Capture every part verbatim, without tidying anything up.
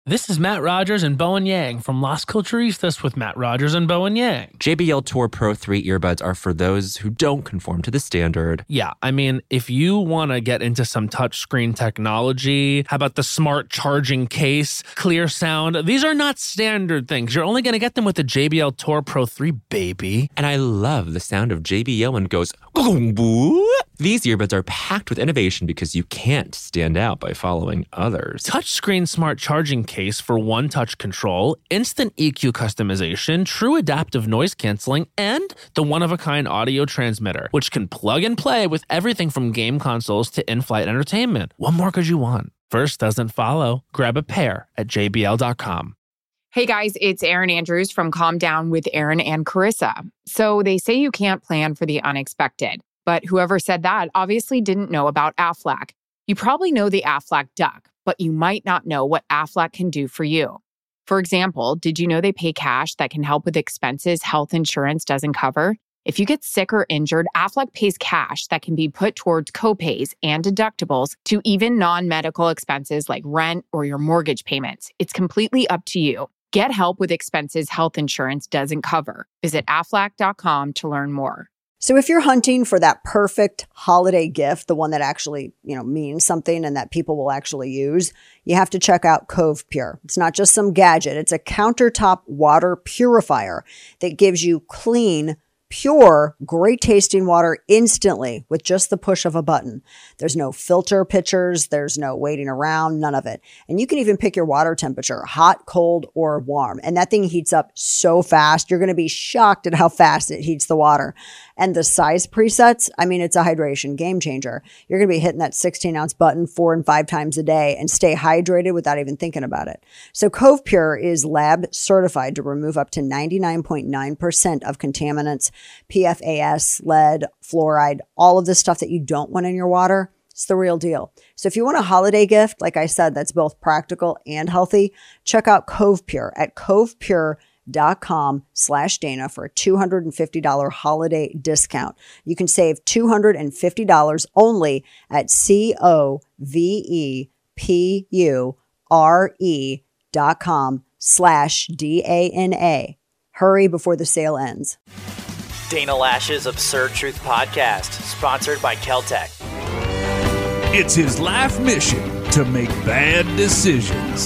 This is Matt Rogers and Bowen Yang from Las Culturistas with Matt Rogers and Bowen Yang. J B L Tour Pro three earbuds are for those who don't conform to the standard. Yeah, I mean, if you want to get into some touchscreen technology, how about the smart charging case, clear sound? These are not standard things. You're only going to get them with the J B L Tour Pro three, baby. And I love the sound of J B L when it goes, "Gong-boo." These earbuds are packed with innovation because you can't stand out by following others. Touchscreen smart charging case for one-touch control, instant E Q customization, true adaptive noise canceling, and the one-of-a-kind audio transmitter, which can plug and play with everything from game consoles to in-flight entertainment. What more could you want? First doesn't follow. Grab a pair at J B L dot com. Hey guys, it's Erin Andrews from Calm Down with Erin and Carissa. So they say you can't plan for the unexpected, but whoever said that obviously didn't know about Aflac. You probably know the Aflac Duck, but you might not know what Aflac can do for you. For example, did you know they pay cash that can help with expenses health insurance doesn't cover? If you get sick or injured, Aflac pays cash that can be put towards copays and deductibles to even non-medical expenses like rent or your mortgage payments. It's completely up to you. Get help with expenses health insurance doesn't cover. Visit aflac dot com to learn more. So if you're hunting for that perfect holiday gift, the one that actually, you know, means something and that people will actually use, you have to check out Cove Pure. It's not just some gadget. It's a countertop water purifier that gives you clean, pure, great tasting water instantly with just the push of a button. There's no filter pitchers. There's no waiting around, none of it. And you can even pick your water temperature, hot, cold, or warm. And that thing heats up so fast. You're going to be shocked at how fast it heats the water. And the size presets, I mean, it's a hydration game changer. You're going to be hitting that sixteen ounce button four and five times a day and stay hydrated without even thinking about it. So Cove Pure is lab certified to remove up to ninety-nine point nine percent of contaminants, P F A S, lead, fluoride, all of the stuff that you don't want in your water. It's the real deal. So if you want a holiday gift, like I said, that's both practical and healthy, check out Cove Pure at covepure dot com slash Dana for a two hundred fifty dollars holiday discount. You can save two hundred fifty dollars only at C O V E P U R E dot com slash D A N A. Hurry before the sale ends. Dana Lash's Absurd Truth Podcast, sponsored by Keltec. It's his life mission to make bad decisions.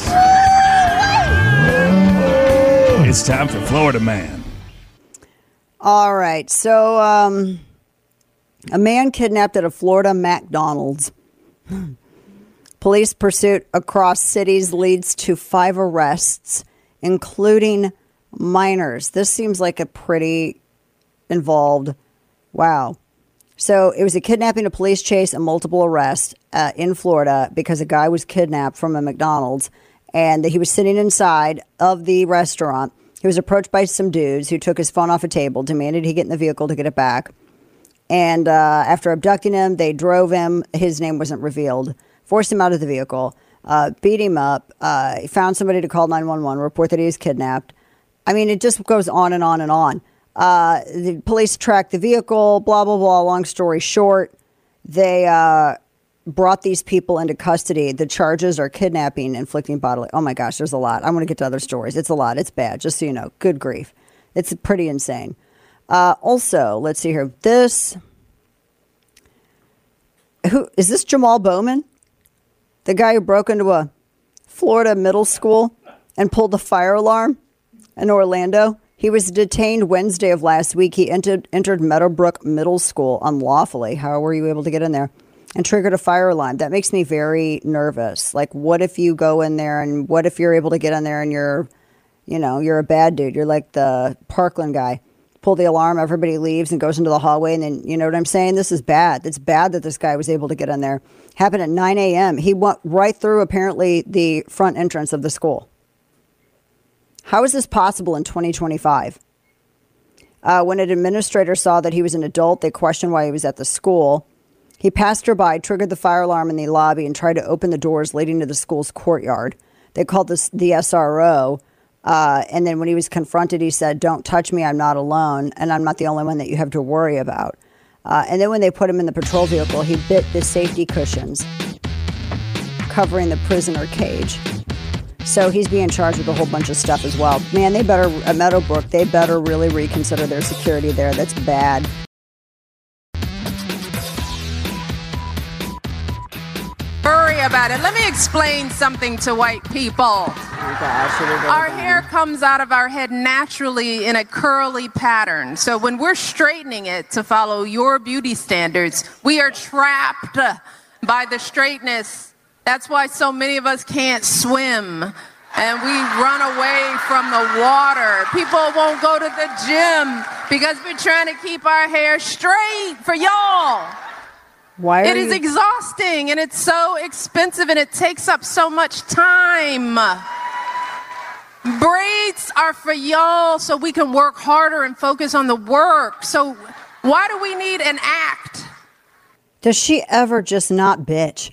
It's time for Florida Man. All right. So, um, a man kidnapped at a Florida McDonald's. Police pursuit across cities leads to five arrests, including minors. This seems like a pretty involved. Wow. So it was a kidnapping, a police chase, and multiple arrests uh, in Florida because a guy was kidnapped from a McDonald's. And he was sitting inside of the restaurant. He was approached by some dudes who took his phone off a table, demanded he get in the vehicle to get it back. And uh, after abducting him, they drove him. His name wasn't revealed. Forced him out of the vehicle, uh, beat him up. Uh, he found somebody to call nine one one, report that he was kidnapped. I mean, it just goes on and on and on. Uh, the police tracked the vehicle, blah, blah, blah. Long story short, they... Uh, brought these people into custody. The charges are kidnapping, inflicting bodily. Oh my gosh, there's a lot. I want to get to other stories. It's a lot. It's bad. Just so you know. Good grief. It's pretty insane. Uh, also, let's see here. This, who is this Jamal Bowman? The guy who broke into a Florida middle school and pulled the fire alarm in Orlando. He was detained Wednesday of last week. He entered, entered Meadowbrook Middle School unlawfully. How were you able to get in there? And triggered a fire alarm. That makes me very nervous. Like, what if you go in there and what if you're able to get in there and you're, you know, you're a bad dude. You're like the Parkland guy. Pull the alarm, everybody leaves and goes into the hallway. And then, you know what I'm saying? This is bad. It's bad that this guy was able to get in there. Happened at nine a.m. He went right through, apparently, the front entrance of the school. How is this possible in twenty twenty-five? Uh, when an administrator saw that he was an adult, they questioned why he was at the school. He passed her by, triggered the fire alarm in the lobby, and tried to open the doors leading to the school's courtyard. They called this the S R O. Uh, and then when he was confronted, he said, "Don't touch me. I'm not alone. And I'm not the only one that you have to worry about." Uh, and then when they put him in the patrol vehicle, he bit the safety cushions covering the prisoner cage. So he's being charged with a whole bunch of stuff as well. Man, they better, at Meadowbrook, they better really reconsider their security there. That's bad. Worry about it. Let me explain something to white people. Oh gosh, our hair comes out of our head naturally in a curly pattern. So when we're straightening it to follow your beauty standards, we are trapped by the straightness. That's why so many of us can't swim and we run away from the water. People won't go to the gym because we're trying to keep our hair straight for y'all. Why are it is you... exhausting and it's so expensive and it takes up so much time. Braids are for y'all so we can work harder and focus on the work. So why do we need an act? Does she ever just not bitch?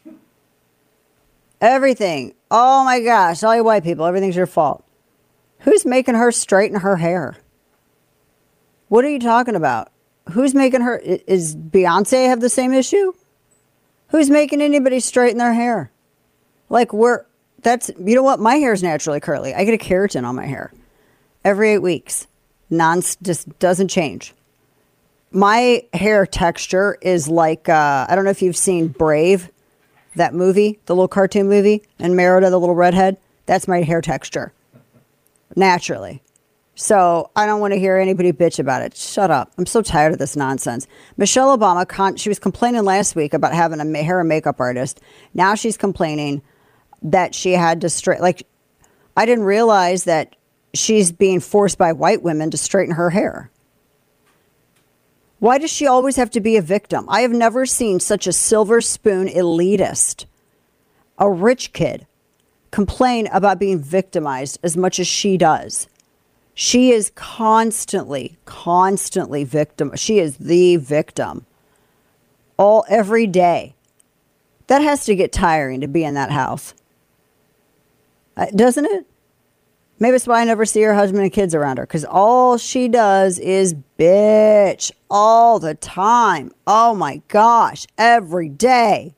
Everything. Oh my gosh, all you white people, everything's your fault. Who's making her straighten her hair? What are you talking about? Who's making her? Is Beyonce have the same issue? Who's making anybody straighten their hair? Like we're, that's, you know what? My hair is naturally curly. I get a keratin on my hair every eight weeks. Non, just doesn't change. My hair texture is like, uh, I don't know if you've seen Brave, that movie, the little cartoon movie, and Merida, the little redhead. That's my hair texture. Naturally. So I don't want to hear anybody bitch about it. Shut up. I'm so tired of this nonsense. Michelle Obama, con- she was complaining last week about having a hair and makeup artist. Now she's complaining that she had to straighten. Like, I didn't realize that she's being forced by white women to straighten her hair. Why does she always have to be a victim? I have never seen such a silver spoon elitist, a rich kid, complain about being victimized as much as she does. She is constantly, constantly victim. She is the victim. All every day. That has to get tiring to be in that house. Uh, doesn't it? Maybe that's why I never see her husband and kids around her. Because all she does is bitch all the time. Oh my gosh. Every day.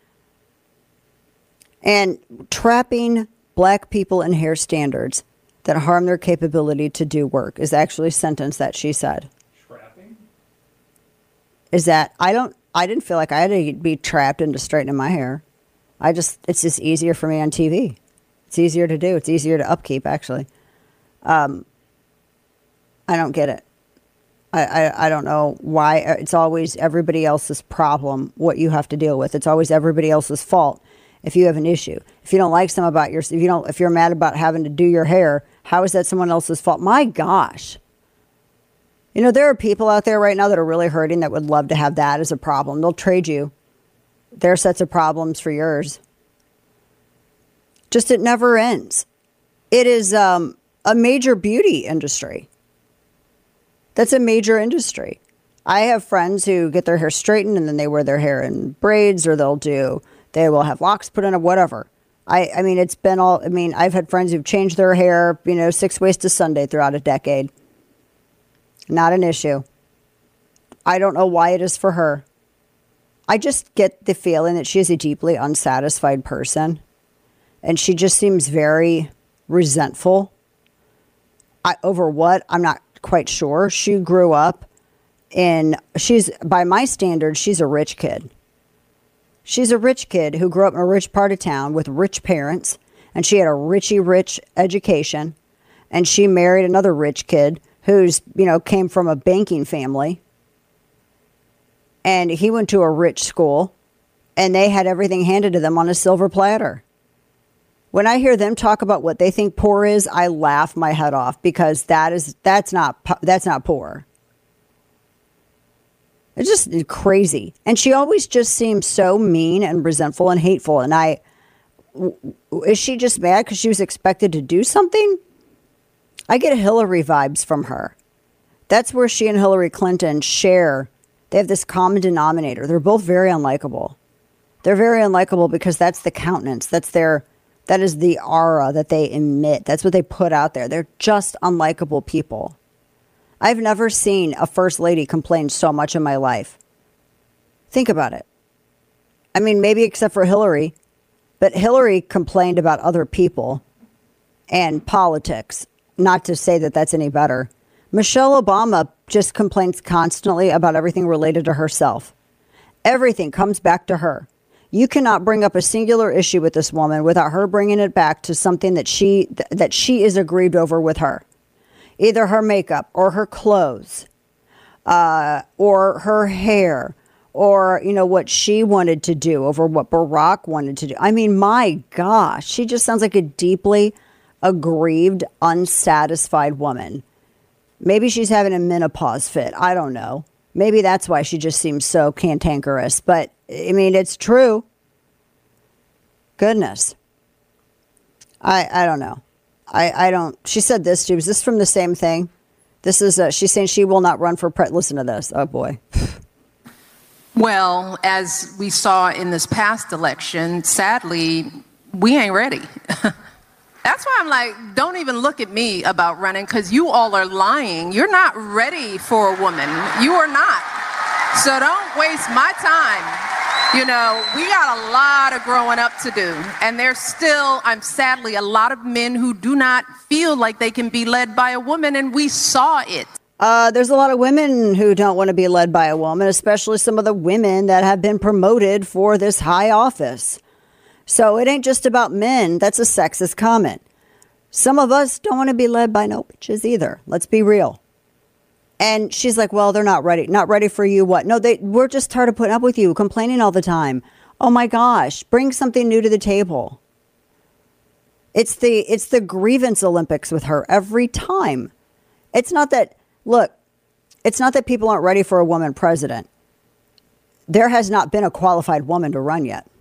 And trapping black people in hair standards that harm their capability to do work is actually a sentence that she said. Trapping? Is that, I don't, I didn't feel like I had to be trapped into straightening my hair. I just, it's just easier for me on T V. It's easier to do. It's easier to upkeep, actually. Um, I don't get it. I, I, I don't know why it's always everybody else's problem, what you have to deal with. It's always everybody else's fault. If you have an issue, if you don't like some about your, if you don't, if you're mad about having to do your hair, how is that someone else's fault? My gosh. You know, there are people out there right now that are really hurting that would love to have that as a problem. They'll trade you their sets of problems for yours. Just, it never ends. It is um, a major beauty industry. That's a major industry. I have friends who get their hair straightened and then they wear their hair in braids, or they'll do, they will have locks put in or whatever. I, I mean, it's been all, I mean, I've had friends who've changed their hair, you know, six ways to Sunday throughout a decade. Not an issue. I don't know why it is for her. I just get the feeling that she is a deeply unsatisfied person. And she just seems very resentful. I, over what? I'm not quite sure. She grew up in, she's, by my standards, she's a rich kid. She's a rich kid who grew up in a rich part of town with rich parents, and she had a richy rich education, and she married another rich kid who's, you know, came from a banking family, and he went to a rich school, and they had everything handed to them on a silver platter. When I hear them talk about what they think poor is, I laugh my head off, because that is, that's not, that's not poor. It's just crazy. And she always just seems so mean and resentful and hateful. And I, is she just mad because she was expected to do something? I get Hillary vibes from her. That's where she and Hillary Clinton share. They have this common denominator. They're both very unlikable. They're very unlikable because that's the countenance. That's their, that is the aura that they emit. That's what they put out there. They're just unlikable people. I've never seen a first lady complain so much in my life. Think about it. I mean, maybe except for Hillary, but Hillary complained about other people. and politics. Not to say that that's any better. Michelle Obama just complains constantly about everything related to herself. Everything comes back to her. You cannot bring up a singular issue with this woman without her bringing it back to something that she th- that she is aggrieved over with her. Either her makeup or her clothes, uh, or her hair, or, you know, what she wanted to do over what Barack wanted to do. I mean, my gosh, she just sounds like a deeply aggrieved, unsatisfied woman. Maybe she's having a menopause fit. I don't know. Maybe that's why she just seems so cantankerous. But, I mean, it's true. Goodness. I I don't know. I, I don't. She said this, too. Is this from the same thing? This is, uh, she's saying she will not run for president. Listen to this. Oh, boy. Well, as we saw in this past election, sadly, we ain't ready. That's why I'm like, don't even look at me about running, because you all are lying. You're not ready for a woman. You are not. So don't waste my time. You know, we got a lot of growing up to do. And there's still, I'm sadly, a lot of men who do not feel like they can be led by a woman, and we saw it. Uh, there's a lot of women who don't want to be led by a woman, especially some of the women that have been promoted for this high office. So it ain't just about men. That's a sexist comment. Some of us don't want to be led by no bitches either. Let's be real. And she's like, well, they're not ready. Not ready for you. What? No, they, we're just tired of putting up with you, complaining all the time. Oh, my gosh. Bring something new to the table. It's the it's the grievance Olympics with her every time. It's not that, look, it's not that people aren't ready for a woman president. There has not been a qualified woman to run yet.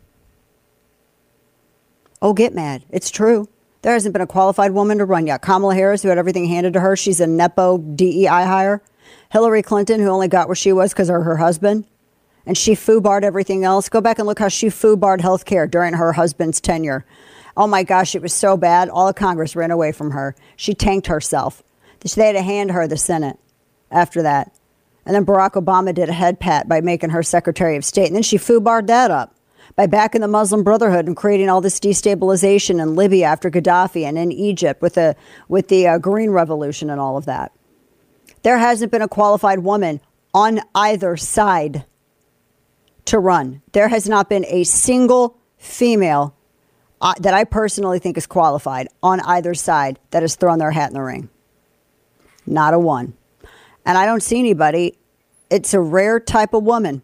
Oh, get mad. It's true. There hasn't been a qualified woman to run yet. Kamala Harris, who had everything handed to her, she's a Nepo D E I hire. Hillary Clinton, who only got where she was because of her husband. And she foobarred everything else. Go back and look how she foobarred health care during her husband's tenure. Oh, my gosh, it was so bad. All of Congress ran away from her. She tanked herself. They had to hand her the Senate after that. And then Barack Obama did a head pat by making her Secretary of State. And then she foobarred that up by backing the Muslim Brotherhood and creating all this destabilization in Libya after Gaddafi and in Egypt with the with the uh, Green Revolution and all of that. There hasn't been a qualified woman on either side to run. There has not been a single female uh, that I personally think is qualified on either side that has thrown their hat in the ring. Not a one. And I don't see anybody. It's a rare type of woman.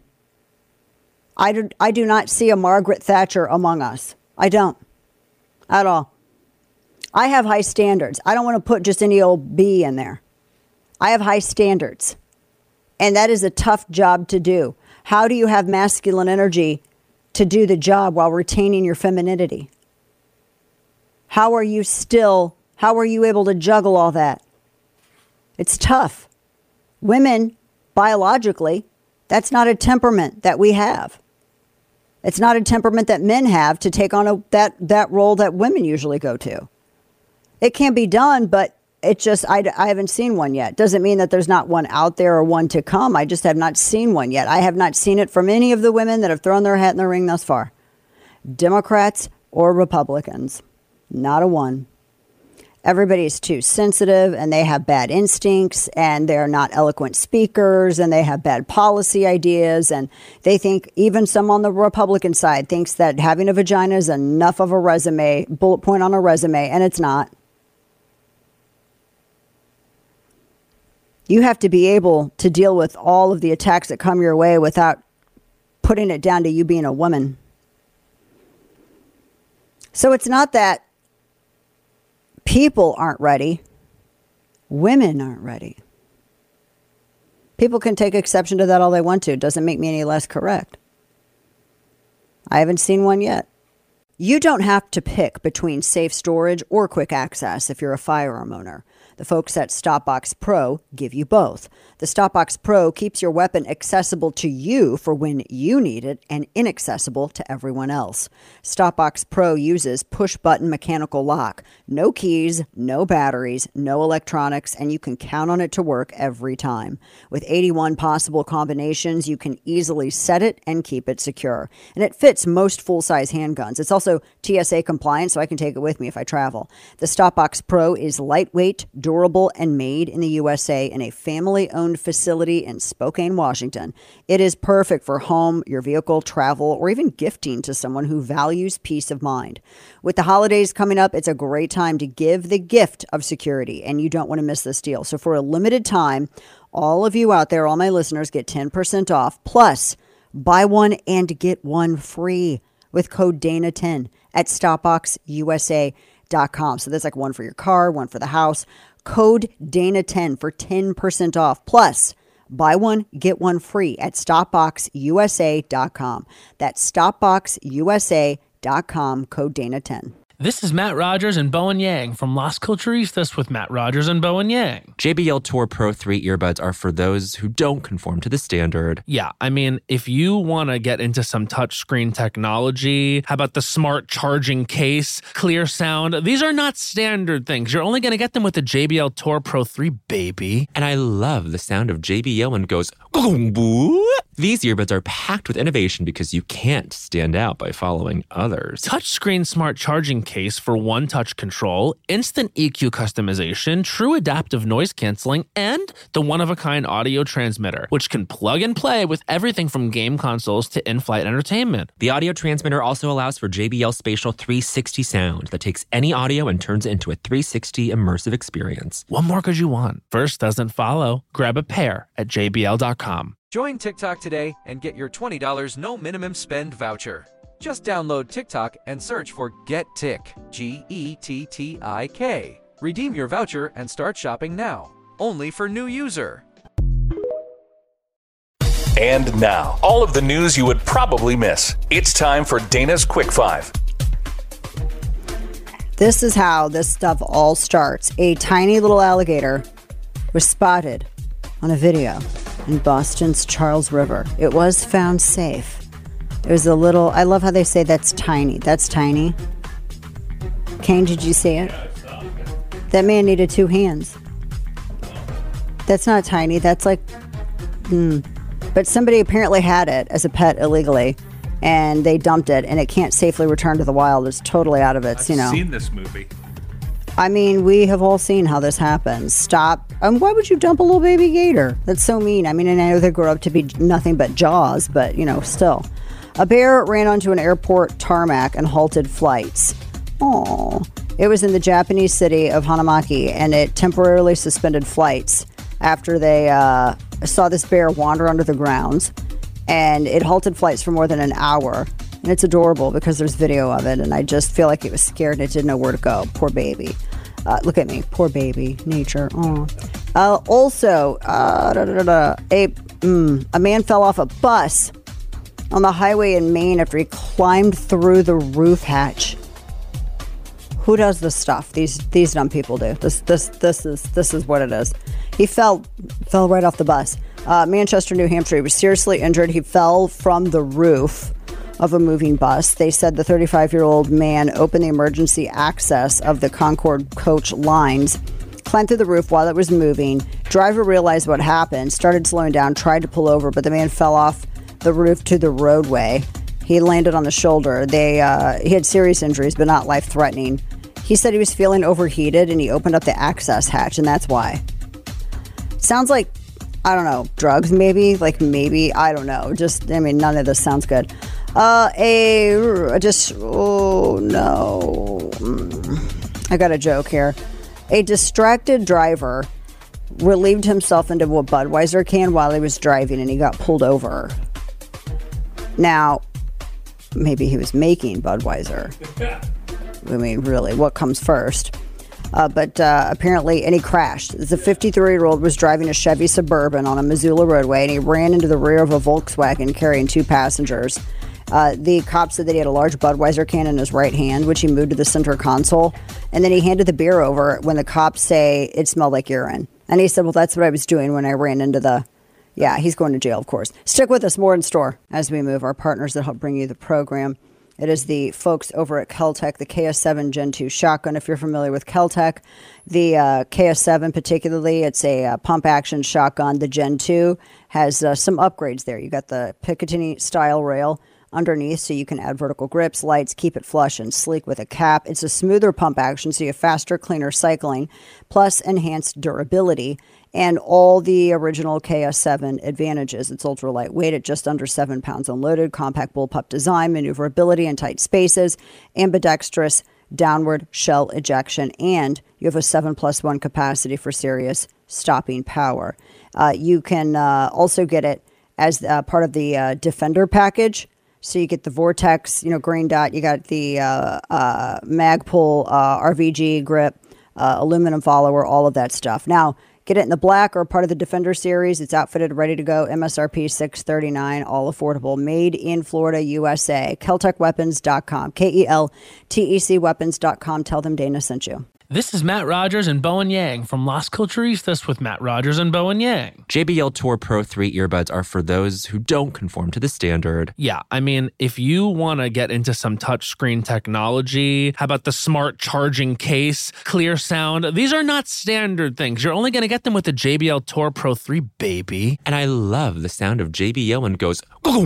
I do, I do not see a Margaret Thatcher among us. I don't. At all. I have high standards. I don't want to put just any old bee in there. I have high standards. And that is a tough job to do. How do you have masculine energy to do the job while retaining your femininity? How are you still, how are you able to juggle all that? It's tough. Women, biologically, that's not a temperament that we have. It's not a temperament that men have to take on a, that, that role that women usually go to. It can be done, but it just, I, I haven't seen one yet. Doesn't mean that there's not one out there or one to come. I just have not seen one yet. I have not seen it from any of the women that have thrown their hat in the ring thus far. Democrats or Republicans. Not a one. Everybody's too sensitive and they have bad instincts and they're not eloquent speakers and they have bad policy ideas. And they think, even some on the Republican side thinks that having a vagina is enough of a resume, bullet point on a resume, and it's not. You have to be able to deal with all of the attacks that come your way without putting it down to you being a woman. So it's not that people aren't ready. Women aren't ready. People can take exception to that all they want to. It doesn't make me any less correct. I haven't seen one yet. You don't have to pick between safe storage or quick access if you're a firearm owner. The folks at StopBox Pro give you both. The StopBox Pro keeps your weapon accessible to you for when you need it and inaccessible to everyone else. StopBox Pro uses push-button mechanical lock. No keys, no batteries, no electronics, and you can count on it to work every time. With eighty-one possible combinations, you can easily set it and keep it secure. And it fits most full-size handguns. It's also T S A compliant, so I can take it with me if I travel. The StopBox Pro is lightweight, durable, and made in the U S A in a family-owned facility in Spokane, Washington. It is perfect for home, your vehicle, travel, or even gifting to someone who values peace of mind. With the holidays coming up, it's a great time to give the gift of security, and you don't want to miss this deal. So for a limited time, all of you out there, all my listeners, get ten percent off, plus buy one and get one free with code Dana ten at stop box U S A dot com. So that's like one for your car, one for the house. Code Dana ten for ten percent off. Plus, buy one, get one free at stop box U S A dot com. That's stop box U S A dot com, code Dana ten. This is Matt Rogers and Bowen Yang from Las Culturistas with Matt Rogers and Bowen Yang. J B L Tour Pro three earbuds are for those who don't conform to the standard. Yeah, I mean, if you want to get into some touchscreen technology, how about the smart charging case, clear sound? These are not standard things. You're only going to get them with the J B L Tour Pro three, baby. And I love the sound of J B L when it goes boo. These earbuds are packed with innovation because you can't stand out by following others. Touchscreen smart charging case for one-touch control, instant E Q customization, true adaptive noise canceling, and the one-of-a-kind audio transmitter, which can plug and play with everything from game consoles to in-flight entertainment. The audio transmitter also allows for J B L Spatial three sixty sound that takes any audio and turns it into a three sixty immersive experience. What more could you want? First doesn't follow. Grab a pair at J B L dot com. Join TikTok today and get your twenty dollars no minimum spend voucher. Just download TikTok and search for GetTik, G E T T I K. Redeem your voucher and start shopping now. Only for new user. And now, all of the news you would probably miss. It's time for Dana's Quick Five. This is how this stuff all starts. A tiny little alligator was spotted on a video in Boston's Charles River. It was found safe. It was a little, I love how they say that's tiny. That's tiny. Kane, did you see it? That man needed two hands. That's not tiny. That's like, hmm. But somebody apparently had it as a pet illegally, and they dumped it, and it can't safely return to the wild. It's totally out of its, I've you know. I've seen this movie. I mean, we have all seen how this happens. Stop. Um, why would you dump a little baby gator? That's so mean. I mean, and I know they grow up to be nothing but jaws, but, you know, still. A bear ran onto an airport tarmac and halted flights. Aww. It was in the Japanese city of Hanamaki, and it temporarily suspended flights after they uh, saw this bear wander under the grounds. And it halted flights for more than an hour. And it's adorable because there's video of it, and I just feel like it was scared and it didn't know where to go. Poor baby. Uh, look at me. Poor baby. Nature. Aw. Uh, also, uh, da, da, da, da, a, mm, a man fell off a bus on the highway in Maine after he climbed through the roof hatch. Who does this stuff? These these dumb people do. This this this is this is what it is. He fell fell right off the bus. Uh, Manchester, New Hampshire. He was seriously injured. He fell from the roof of a moving bus. They said the thirty-five-year-old man opened the emergency access of the Concorde coach lines, climbed through the roof while it was moving. Driver realized what happened, started slowing down, tried to pull over, but the man fell off the roof to the roadway. He landed on the shoulder. They uh, he had serious injuries, but not life-threatening. He said he was feeling overheated, and he opened up the access hatch, and that's why. Sounds like, I don't know, drugs maybe? Like maybe, I don't know. Just, I mean, none of this sounds good. Uh, a, just, oh no. I got a joke here. A distracted driver relieved himself into a Budweiser can while he was driving, and he got pulled over. Now, maybe he was making Budweiser. I mean, really, what comes first? Uh, but uh, apparently, and he crashed. The fifty-three-year-old was driving a Chevy Suburban on a Missoula roadway, and he ran into the rear of a Volkswagen carrying two passengers. Uh, the cop said that he had a large Budweiser can in his right hand, which he moved to the center console. And then he handed the beer over when the cops say it smelled like urine. And he said, well, that's what I was doing when I ran into the... Yeah, he's going to jail, of course. Stick with us, more in store as we move. Our partners that help bring you the program. It is the folks over at Keltec, the K S seven Gen two shotgun. If you're familiar with Keltec, the uh, K S seven particularly, it's a uh, pump-action shotgun. The Gen two has uh, some upgrades there. You got the Picatinny-style rail underneath, so you can add vertical grips, lights, keep it flush and sleek with a cap. It's a smoother pump action, so you have faster, cleaner cycling, plus enhanced durability. And all the original K S seven advantages. It's ultra lightweight at just under seven pounds unloaded, compact bullpup design, maneuverability in tight spaces, ambidextrous downward shell ejection, and you have a seven plus one capacity for serious stopping power. Uh, you can uh, also get it as uh, part of the uh, Defender package. So you get the Vortex, you know, green dot. You got the uh, uh, Magpul uh, R V G grip, uh, aluminum follower, all of that stuff. Now, get it in the black or part of the Defender series. It's outfitted, ready to go. M S R P six thirty-nine, all affordable. Made in Florida, U S A. Keltec Weapons dot com. K E L T E C Weapons dot com. Tell them Dana sent you. This is Matt Rogers and Bowen Yang from Las Culturistas with Matt Rogers and Bowen Yang. J B L Tour Pro three earbuds are for those who don't conform to the standard. Yeah, I mean, if you want to get into some touchscreen technology, how about the smart charging case, clear sound? These are not standard things. You're only going to get them with the J B L Tour Pro three, baby. And I love the sound of J B L when it goes...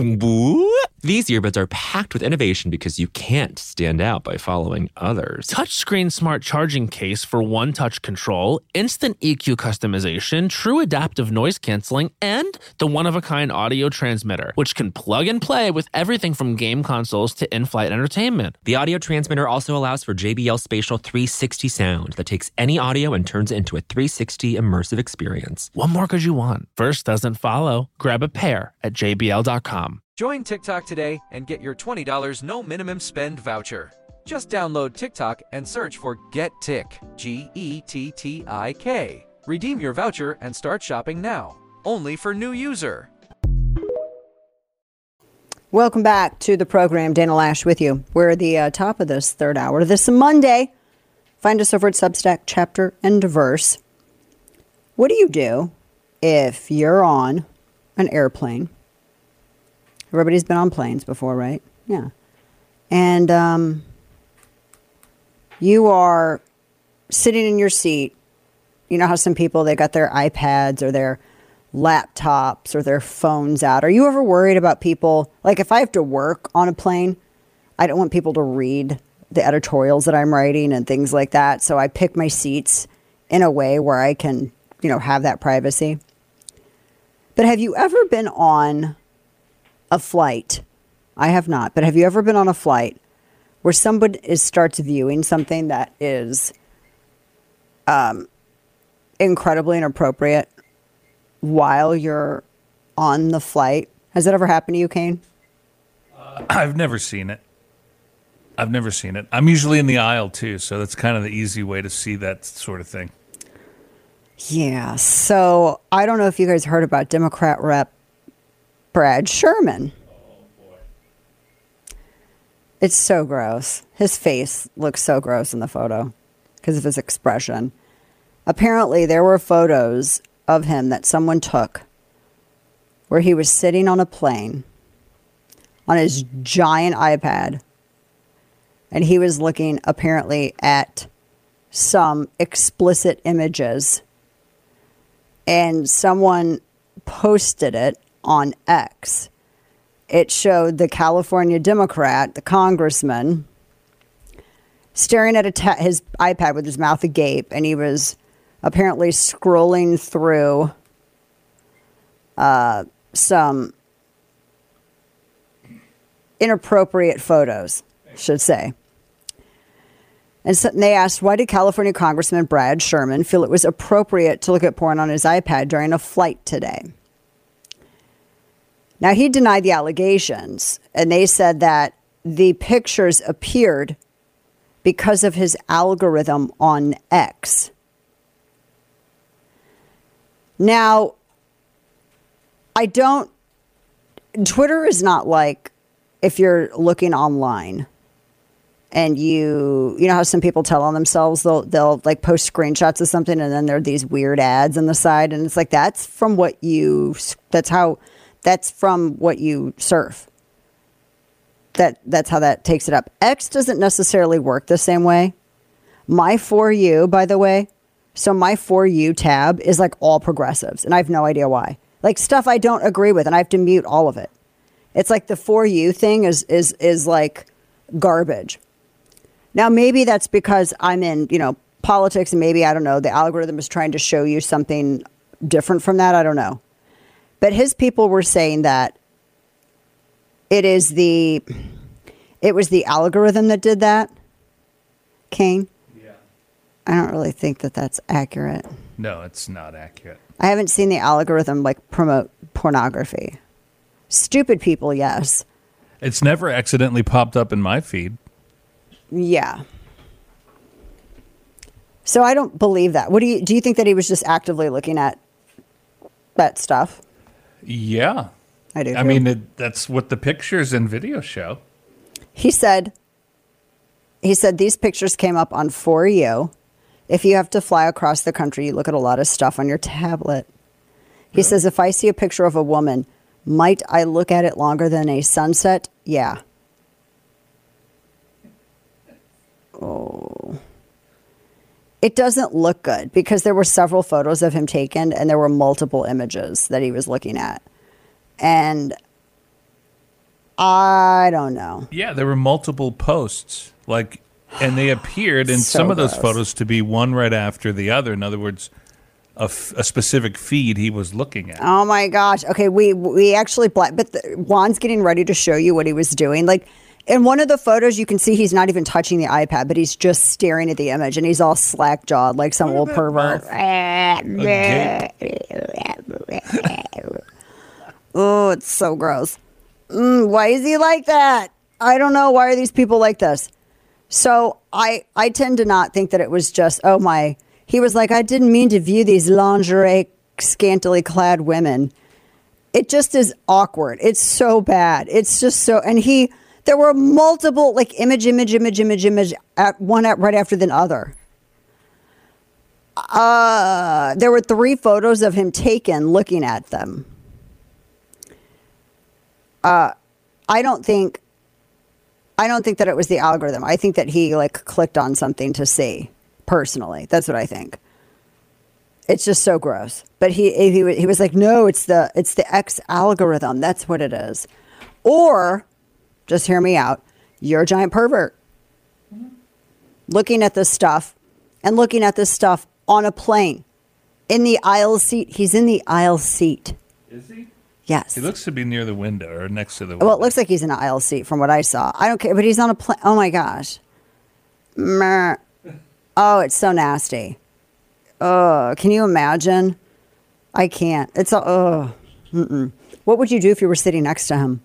These earbuds are packed with innovation because you can't stand out by following others. Touchscreen smart charging case for one-touch control, instant E Q customization, true adaptive noise canceling, and the one-of-a-kind audio transmitter, which can plug and play with everything from game consoles to in-flight entertainment. The audio transmitter also allows for J B L Spatial three sixty sound that takes any audio and turns it into a three sixty immersive experience. What more could you want? First doesn't follow. Grab a pair at J B L dot com. Join TikTok today and get your twenty dollars no minimum spend voucher. Just download TikTok and search for GetTick, G E T T I K. Redeem your voucher and start shopping now. Only for new user. Welcome back to the program. Dana Lash with you. We're at the uh, top of this third hour. This is Monday. Find us over at Substack, Chapter and Verse. What do you do if you're on an airplane? Everybody's been on planes before, right? Yeah. And um, you are sitting in your seat. You know how some people, they got their iPads or their laptops or their phones out. Are you ever worried about people? Like if I have to work on a plane, I don't want people to read the editorials that I'm writing and things like that. So I pick my seats in a way where I can, you know, have that privacy. But have you ever been on a flight? I have not, but have you ever been on a flight where somebody is, starts viewing something that is um, incredibly inappropriate while you're on the flight? Has that ever happened to you, Kane? Uh, I've never seen it. I've never seen it. I'm usually in the aisle too, so that's kind of the easy way to see that sort of thing. Yeah, so I don't know if you guys heard about Democrat Rep Brad Sherman. Oh, boy. It's so gross. His face looks so gross in the photo because of his expression. Apparently, there were photos of him that someone took where he was sitting on a plane on his giant iPad, and he was looking apparently at some explicit images, and someone posted it on X. It showed the California Democrat, the congressman, staring at a ta- his iPad with his mouth agape, and he was apparently scrolling through uh, some inappropriate photos, I should say. And so they asked, why did California Congressman Brad Sherman feel it was appropriate to look at porn on his iPad during a flight today? Now, he denied the allegations, and they said that the pictures appeared because of his algorithm on X. Now, I don't, Twitter is not like if you're looking online and you, you know how some people tell on themselves, they'll, they'll like post screenshots of something and then there are these weird ads on the side. And it's like, that's from what you, that's how, that's from what you surf. That that's how that takes it up. X doesn't necessarily work the same way. My For You, by the way, so my For You tab is like all progressives, and I have no idea why. Like stuff I don't agree with, and I have to mute all of it. It's like the For You thing is is is like garbage. Now maybe that's because I'm in, you know, politics, and maybe I don't know, the algorithm is trying to show you something different from that. I don't know. But his people were saying that It is the, it was the algorithm that did that, Kane. Yeah. I don't really think that that's accurate. No, it's not accurate. I haven't seen the algorithm like promote pornography. Stupid people, yes. It's never accidentally popped up in my feed. Yeah. So I don't believe that. What do you, do you think that he was just actively looking at that stuff? Yeah. I do. I too. mean, it, that's what the pictures and video show. He said, he said these pictures came up on For You. If you have to fly across the country, you look at a lot of stuff on your tablet. He yeah. says, if I see a picture of a woman, might I look at it longer than a sunset? Yeah. Oh. It doesn't look good because there were several photos of him taken and there were multiple images that he was looking at. And I don't know. Yeah, there were multiple posts, like, and they appeared in So some of those gross. photos to be one right after the other. In other words, a, f- a specific feed he was looking at. Oh my gosh. Okay, we we actually black, but the, Juan's getting ready to show you what he was doing. Like in one of the photos, you can see he's not even touching the iPad, but he's just staring at the image, and he's all slack jawed like some old pervert. Oh, it's so gross. Mm, why is he like that? I don't know. Why are these people like this? So I I tend to not think that it was just, oh my, he was like, I didn't mean to view these lingerie, scantily clad women. It just is awkward. It's so bad. It's just so, and he, there were multiple, like image, image, image, image, image, at one at right after the other. Uh, there were three photos of him taken looking at them. Uh, I don't think, I don't think that it was the algorithm. I think that he like clicked on something to see. Personally, that's what I think. It's just so gross. But he he he was like, no, it's the it's the X algorithm. That's what it is. Or, just hear me out. You're a giant pervert. Mm-hmm. Looking at this stuff and looking at this stuff on a plane in the aisle seat. He's in the aisle seat. Is he? Yes. He looks to be near the window or next to the window. Well, it looks like he's in an aisle seat from what I saw. I don't care, but he's on a plane. Oh my gosh. Mer. Oh, it's so nasty. Oh, can you imagine? I can't. It's a, oh. Mm-mm. What would you do if you were sitting next to him?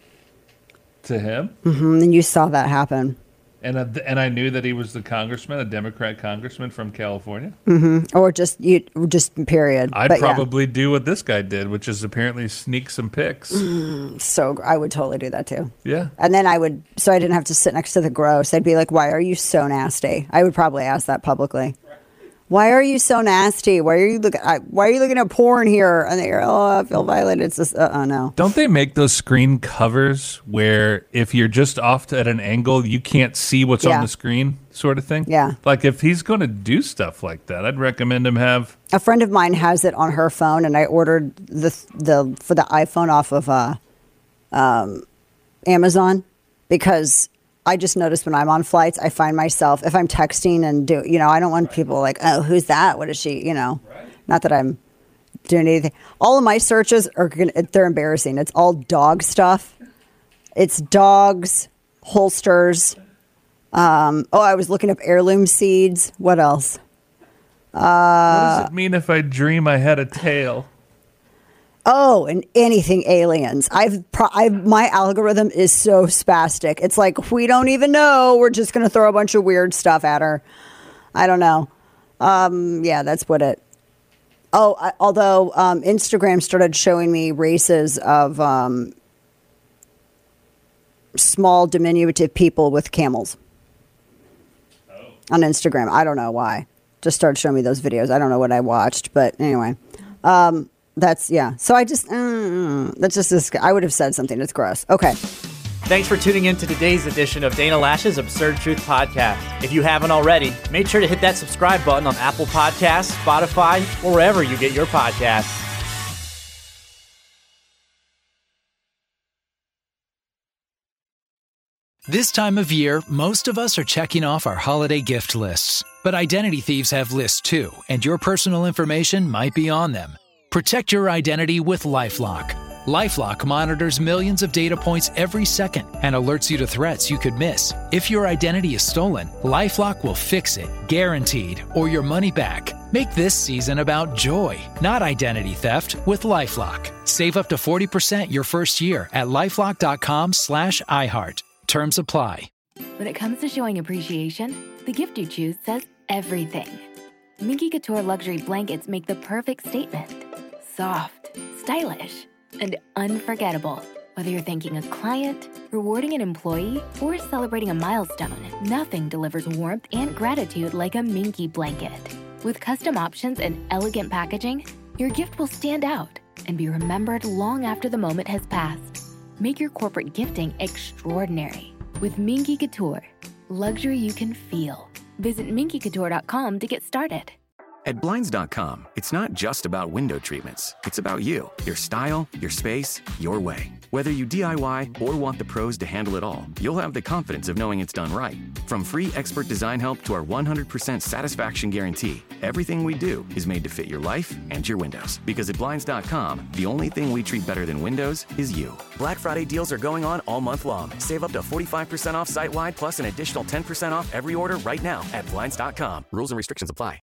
To him? Mm-hmm. And you saw that happen. And uh, and I knew that he was the congressman, a Democrat congressman from California. Mm-hmm. Or just you, just period. I'd but probably yeah. do what this guy did, which is apparently sneak some pics. Mm, so I would totally do that too. Yeah. And then I would, so I didn't have to sit next to the gross. I'd be like, "Why are you so nasty?" I would probably ask that publicly. Why are you so nasty? Why are you looking? Why are you looking at porn here? And they're, oh, I feel violated. It's just, uh, oh no. Don't they make those screen covers where if you're just off to, at an angle, you can't see what's Yeah. on the screen, sort of thing? Yeah. Like if he's going to do stuff like that, I'd recommend him have. A friend of mine has it on her phone, and I ordered the the for the iPhone off of uh, um, Amazon because I just noticed when I'm on flights, I find myself, if I'm texting and do, you know, I don't want people like, oh, who's that? What is she? You know, right. Not that I'm doing anything. All of my searches are gonna, they're embarrassing. It's all dog stuff. It's dogs, holsters. Um, oh, I was looking up heirloom seeds. What else? Uh, what does it mean if I dream I had a tail? Oh, and anything aliens. I've, pro- I've my algorithm is so spastic. It's like, we don't even know. We're just going to throw a bunch of weird stuff at her. I don't know. Um, yeah, that's what it. Oh, I, although um, Instagram started showing me races of um, small diminutive people with camels oh. on Instagram. I don't know why. Just started showing me those videos. I don't know what I watched, but anyway, um, that's yeah. So I just uh, that's just this. I would have said something. It's gross. Okay. Thanks for tuning in to today's edition of Dana Lash's Absurd Truth Podcast. If you haven't already, make sure to hit that subscribe button on Apple Podcasts, Spotify, or wherever you get your podcasts. This time of year, most of us are checking off our holiday gift lists. But identity thieves have lists too, and your personal information might be on them. Protect your identity with LifeLock. LifeLock monitors millions of data points every second and alerts you to threats you could miss. If your identity is stolen, LifeLock will fix it, guaranteed, or your money back. Make this season about joy, not identity theft, with LifeLock. Save up to forty percent your first year at LifeLock.com slash iHeart. Terms apply. When it comes to showing appreciation, the gift you choose says everything. Minky Couture luxury blankets make the perfect statement. Soft, stylish, and unforgettable. Whether you're thanking a client, rewarding an employee, or celebrating a milestone, nothing delivers warmth and gratitude like a Minky blanket. With custom options and elegant packaging, your gift will stand out and be remembered long after the moment has passed. Make your corporate gifting extraordinary with Minky Couture. Luxury you can feel. Visit minky couture dot com to get started. At Blinds dot com, it's not just about window treatments. It's about you, your style, your space, your way. Whether you D I Y or want the pros to handle it all, you'll have the confidence of knowing it's done right. From free expert design help to our one hundred percent satisfaction guarantee, everything we do is made to fit your life and your windows. Because at Blinds dot com, the only thing we treat better than windows is you. Black Friday deals are going on all month long. Save up to forty-five percent off site-wide plus an additional ten percent off every order right now at Blinds dot com. Rules and restrictions apply.